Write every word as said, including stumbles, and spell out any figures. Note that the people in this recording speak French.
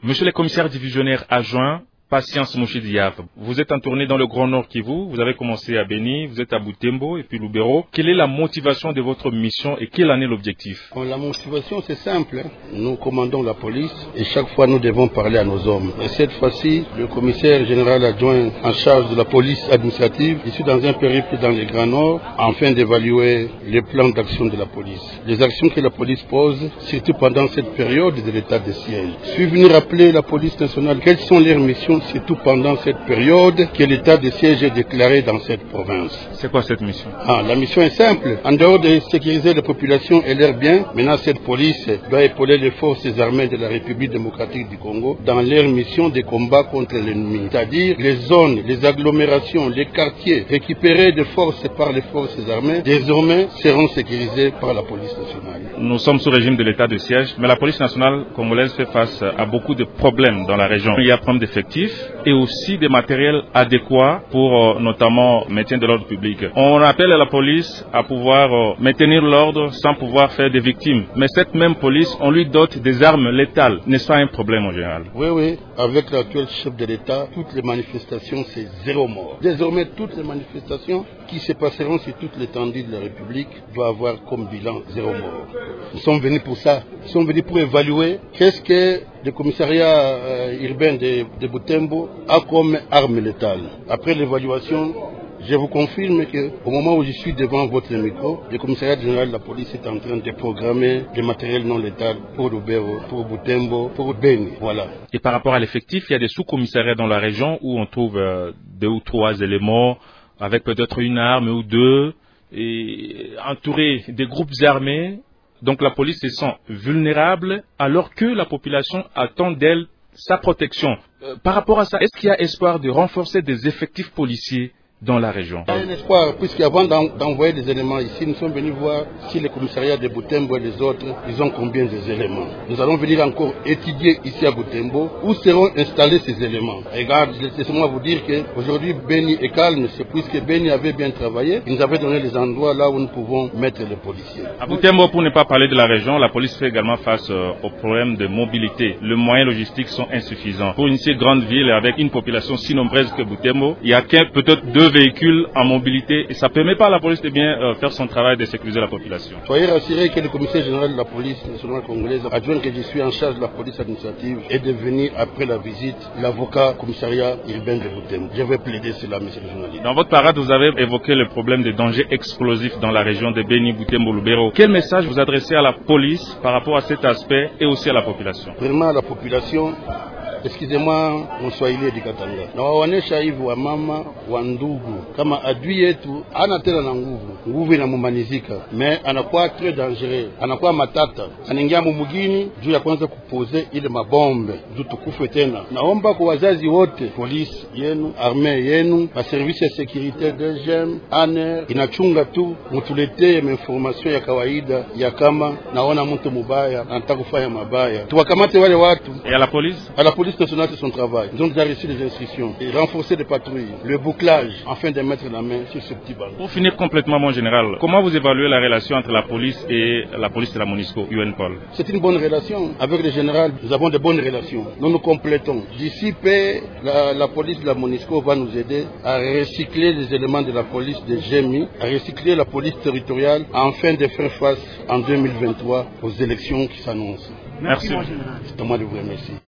Monsieur le commissaire divisionnaire adjoint, Patience Mouchidiaf, vous êtes en tournée dans le Grand Nord Kivu, vous avez commencé à Beni, vous êtes à Butembo et puis Lubero. Quelle est la motivation de votre mission et quel en est l'objectif? Bon, la motivation c'est simple, nous commandons la police et chaque fois nous devons parler à nos hommes. Et cette fois-ci, le commissaire général adjoint en charge de la police administrative, je suis dans un périple dans le Grand Nord afin d'évaluer les plans d'action de la police. Les actions que la police pose, surtout pendant cette période de l'état de siège. Je suis venu rappeler la police nationale quelles sont leurs missions surtout pendant cette période que l'état de siège est déclaré dans cette province. C'est quoi cette mission? Ah, la mission est simple. En dehors de sécuriser les populations et leurs biens, maintenant cette police doit épauler les forces armées de la République démocratique du Congo dans leur mission de combat contre l'ennemi. C'est-à-dire les zones, les agglomérations, les quartiers récupérés de force par les forces armées, désormais seront sécurisés par la police nationale. Nous sommes sous régime de l'état de siège, mais la police nationale congolaise fait face à beaucoup de problèmes dans la région. Il y a problème d'effectifs et aussi des matériels adéquats pour euh, notamment maintien de l'ordre public. On appelle la police à pouvoir euh, maintenir l'ordre sans pouvoir faire des victimes. Mais cette même police, on lui dote des armes létales. N'est-ce pas un problème en général? Oui, oui. Avec l'actuel chef de l'État, toutes les manifestations, c'est zéro mort. Désormais, toutes les manifestations qui se passeront sur toute l'étendue de la République doivent avoir comme bilan zéro mort. Nous sommes venus pour ça. Nous sommes venus pour évaluer qu'est-ce que le commissariat euh, urbain de, de Butembo a comme arme létale. Après l'évaluation, je vous confirme qu'au moment où je suis devant votre micro, le commissariat général de la police est en train de programmer des matériels non létals pour Lubero, pour Butembo, pour Beni. Voilà. Et par rapport à l'effectif, il y a des sous-commissariats dans la région où on trouve euh, deux ou trois éléments avec peut-être une arme ou deux, et entourés des groupes armés. Donc la police se sent vulnérable alors que la population attend d'elle sa protection. Euh, par rapport à ça, est-ce qu'il y a espoir de renforcer des effectifs policiers dans la région? Il y a un espoir, puisqu'avant d'envoyer des éléments ici, nous sommes venus voir si les commissariats de Butembo et les autres, ils ont combien des éléments. Nous allons venir encore étudier ici à Butembo où seront installés ces éléments. Regarde, laissez-moi vous dire qu'aujourd'hui Beni est calme, c'est puisque Beni avait bien travaillé, il nous avait donné les endroits là où nous pouvons mettre les policiers. À Butembo, pour ne pas parler de la région, la police fait également face euh, aux problèmes de mobilité. Les moyens logistiques sont insuffisants. Pour une si grande ville avec une population si nombreuse que Butembo, il y a peut-être deux véhicules en mobilité et ça ne permet pas à la police de bien euh, faire son travail de sécuriser la population. Soyez rassurés que le commissaire général de la police nationale congolaise, adjoint que je suis en charge de la police administrative, est devenu après la visite l'avocat commissariat urbain de Butembo. Je vais plaider cela, monsieur le journaliste. Dans votre parade, vous avez évoqué le problème des dangers explosifs dans la région de Beni, Butembo, Lubero. Quel message vous adressez à la police par rapport à cet aspect et aussi à la population? Vraiment à la population. Excusez-moi, Mswahili di Katanga. Na waonesha hivyo wa mama wa ndugu kama adui yetu ana tena na nguvu. Nguvu inamumanizika, mais anakuwa très dangereux. Anakuwa matata. Anaingia mumugini juu ya kwanza kupoze ile mabombe. Juu tukufe tena. Naomba kwa wazazi wote, polisi yenu, armée yenu, ma service ya sécurité de G M, A N R inachunga tu mutuletee information ya kawaida ya kama naona mtu mubaya anataka kufanya mabaya. Tuwakamate wale watu. Et à la police? À la police nationale, c'est son travail. Ils ont déjà reçu les instructions et renforcer les patrouilles, le bouclage, afin de mettre la main sur ce petit ballon. Pour finir complètement, mon général, comment vous évaluez la relation entre la police et la police de la MONUSCO, U N P O L? C'est une bonne relation. Avec le général, nous avons de bonnes relations. Nous nous complétons. D'ici peu, la, la police de la MONUSCO va nous aider à recycler les éléments de la police de G M I, à recycler la police territoriale, afin de faire face en deux mille vingt-trois aux élections qui s'annoncent. Merci. C'est à moi de vous remercier.